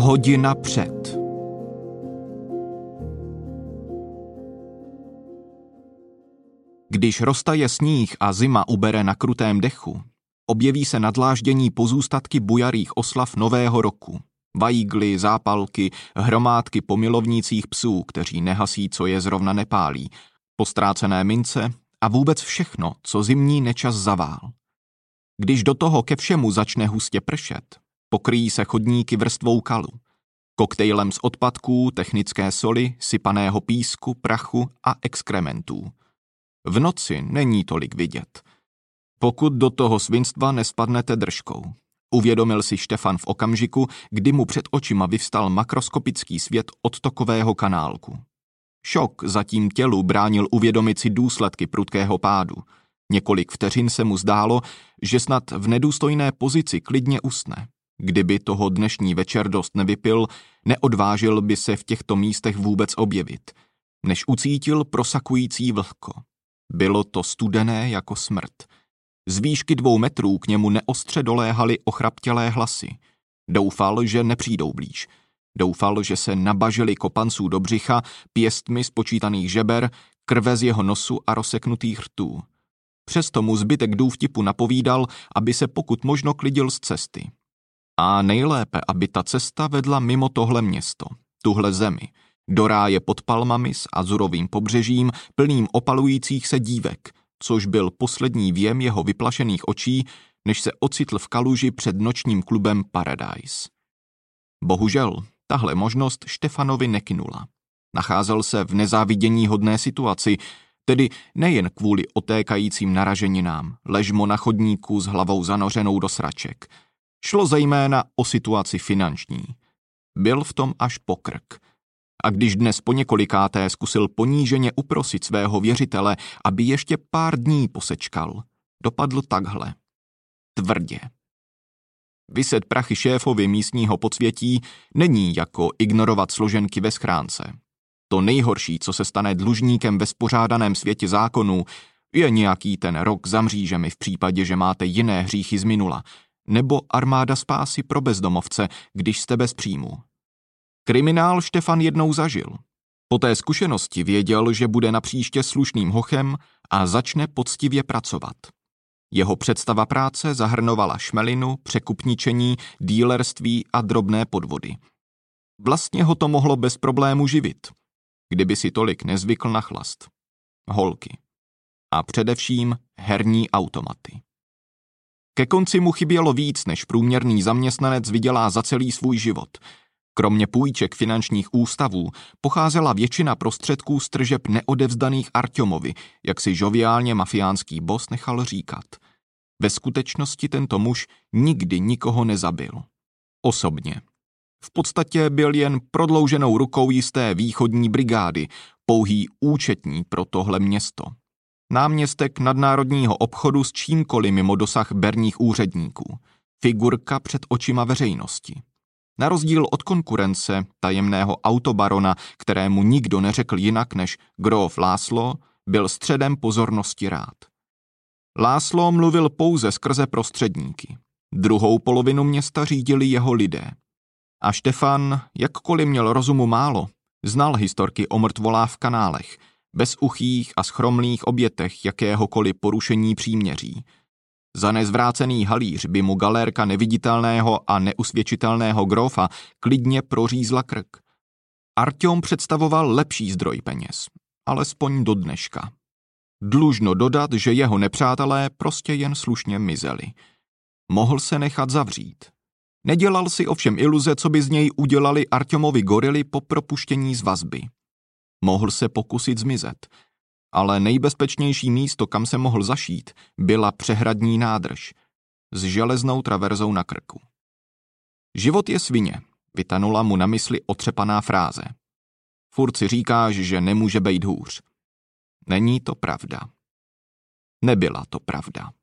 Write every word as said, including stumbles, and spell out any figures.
Hodina před. Když roztaje sníh a zima ubere na krutém dechu, objeví se na dláždění pozůstatky bujarých oslav Nového roku. Vajígly, zápalky, hromádky po milovnících psů, kteří nehasí, co je zrovna nepálí, postrácené mince a vůbec všechno, co zimní nečas zavál. Když do toho ke všemu začne hustě pršet, pokryjí se chodníky vrstvou kalu, koktejlem z odpadků, technické soli, sypaného písku, prachu a exkrementů. V noci není tolik vidět. Pokud do toho svinstva nespadnete držkou. Uvědomil si Štefan v okamžiku, kdy mu před očima vyvstal makroskopický svět odtokového kanálku. Šok zatím tělu bránil uvědomit si důsledky prudkého pádu. Několik vteřin se mu zdálo, že snad v nedůstojné pozici klidně usne. Kdyby toho dnešní večer dost nevypil, neodvážil by se v těchto místech vůbec objevit, než ucítil prosakující vlhko. Bylo to studené jako smrt. Z výšky dvou metrů k němu neostře doléhaly ochraptělé hlasy. Doufal, že nepřijdou blíž. Doufal, že se nabažili kopanců do břicha pěstmi spočítaných žeber, krve z jeho nosu a rozseknutých rtů. Přesto mu zbytek důvtipu napovídal, aby se pokud možno klidil z cesty. A nejlépe, aby ta cesta vedla mimo tohle město, tuhle zemi, do ráje pod palmami s azurovým pobřežím, plným opalujících se dívek, což byl poslední věm jeho vyplašených očí, než se ocitl v kaluži před nočním klubem Paradise. Bohužel, tahle možnost Štefanovi nekynula. Nacházel se v nezáviděníhodné situaci, tedy nejen kvůli otékajícím naraženinám, ležmo na chodníku s hlavou zanořenou do sraček. Šlo zejména o situaci finanční. Byl v tom až po krk. A když dnes po několikáté zkusil poníženě uprosit svého věřitele, aby ještě pár dní posečkal, dopadl takhle. Tvrdě. Vyset prachy šéfovi místního podsvětí není jako ignorovat složenky ve schránce. To nejhorší, co se stane dlužníkem ve spořádaném světě zákonů, je nějaký ten rok za mřížemi v případě, že máte jiné hříchy z minula, nebo armáda spásy pro bezdomovce, když jste bez příjmu. Kriminál Štefan jednou zažil. Po té zkušenosti věděl, že bude napříště slušným hochem a začne poctivě pracovat. Jeho představa práce zahrnovala šmelinu, překupničení, dílerství a drobné podvody. Vlastně ho to mohlo bez problému živit, kdyby si tolik nezvykl na chlast. Holky. A především herní automaty. Ke konci mu chybělo víc, než průměrný zaměstnanec vydělá za celý svůj život. Kromě půjček finančních ústavů pocházela většina prostředků z tržeb neodevzdaných Artjomovi, jak si žoviálně mafiánský boss nechal říkat. Ve skutečnosti tento muž nikdy nikoho nezabil. Osobně. V podstatě byl jen prodlouženou rukou jisté východní brigády, pouhý účetní pro tohle město. Náměstek nadnárodního obchodu s čímkoliv mimo dosah berních úředníků. Figurka před očima veřejnosti. Na rozdíl od konkurence, tajemného autobarona, kterému nikdo neřekl jinak než gróf László, byl středem pozornosti rád. László mluvil pouze skrze prostředníky. Druhou polovinu města řídili jeho lidé. A Štefan, jakkoliv měl rozumu málo, znal historky o mrtvolách v kanálech, bezuchých a schromlých obětech jakéhokoliv porušení příměří. Za nezvrácený halíř by mu galérka neviditelného a neusvědčitelného grófa klidně prořízla krk. Artjom představoval lepší zdroj peněz, alespoň do dneška. Dlužno dodat, že jeho nepřátelé prostě jen slušně mizeli. Mohl se nechat zavřít. Nedělal si ovšem iluze, co by z něj udělali Artjomovi gorily po propuštění z vazby. Mohl se pokusit zmizet, ale nejbezpečnější místo, kam se mohl zašít, byla přehradní nádrž s železnou traverzou na krku. Život je svině, vytanula mu na mysli otřepaná fráze. Furt si říkáš, že nemůže bejt hůř. Není to pravda. Nebyla to pravda.